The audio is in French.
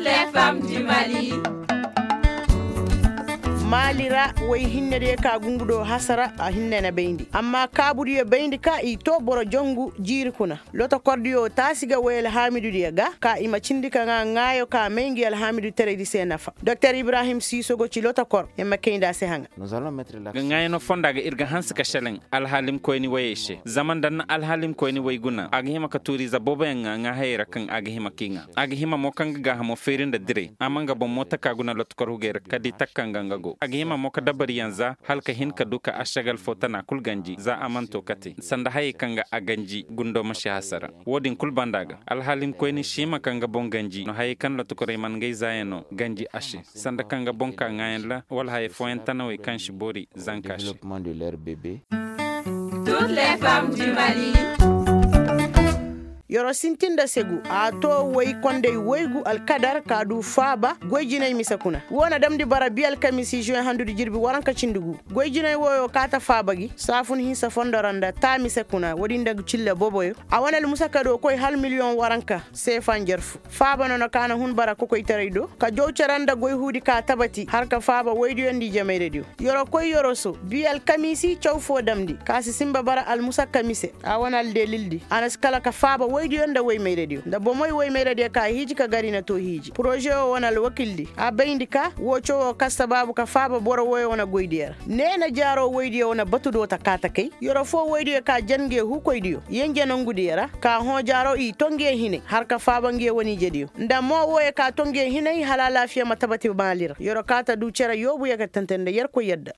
les femmes du Mali. Malira way hinnede ka gungudo hasara a hinnena beindi amma kabudi yo beindi ka I to boro jongu jiri kuna loto kordiyo tasiga wel hamidu diga ka ima cindika ngayo ka mengi al hamidu teredi senafa Dr Ibrahim Sisogo ci loto kor e makenda se hanga nous allons mettre la ngayo no fondaga irga hanska shelen al halim koyni wayeshe zaman dan al halim koyni way guna agi hima ka turi za boba nga hayra kan agi hima kinga agi hima mo kanga ga hamo ferinda dire amanga bo mota ka guna loto kor hugera kadi takkanga ngago agihima moka dabari yanza halka hinka duka ashagal fotana kulganji za amanto kate sanda hayi kanga aganji gundo mashi hasara wodin kulbandaga alhalim koyni shima kanga bonganji no hayi kan latukore man ngay zayeno ganji ashe sanda kanga bonka ngayla wal hayi foyentana way kanshi bori zankashi développement de leur bébé. Toutes les femmes du Mali. Yoro sintinda segu ato way konde waygu alkadar kadu faba goyjinay misakuna wona damdi barabi alkamisi juin handude jirbi waranka cindugu goyjinay woyo kata fabagi safun hinsa fondoranda ta misakuna wodi ndag cilla boboyo awanal musakado koy hal million waranka sefan jerfu faba nono kana hun bara ko koy taraydo ka jowceranda goy hudi ka tabati harka faba waydi yondi jamay dio yoro koy yoro so bi alkamisi cewfo damdi kasi simba bara al musakamise awanal de lildi anas kala ka faba waydi yonda way may radio da bo moy way may radio ka hiji ka gari na to hiji projet o wonal wakildi a bayndi ka wocho kasta babu ka faba boro way wona goydier nena jaro waydi wona batudo ta kata kay yoro fo waydi ka jange hu koydiyo yenje nangudiyara ka ho jaro I tonge hine har ka faba nge woni jediyo nda mo woy ka tonge hine halala fiya matabati balir yoro kata du cera yobu yaka tantende yer ko yedda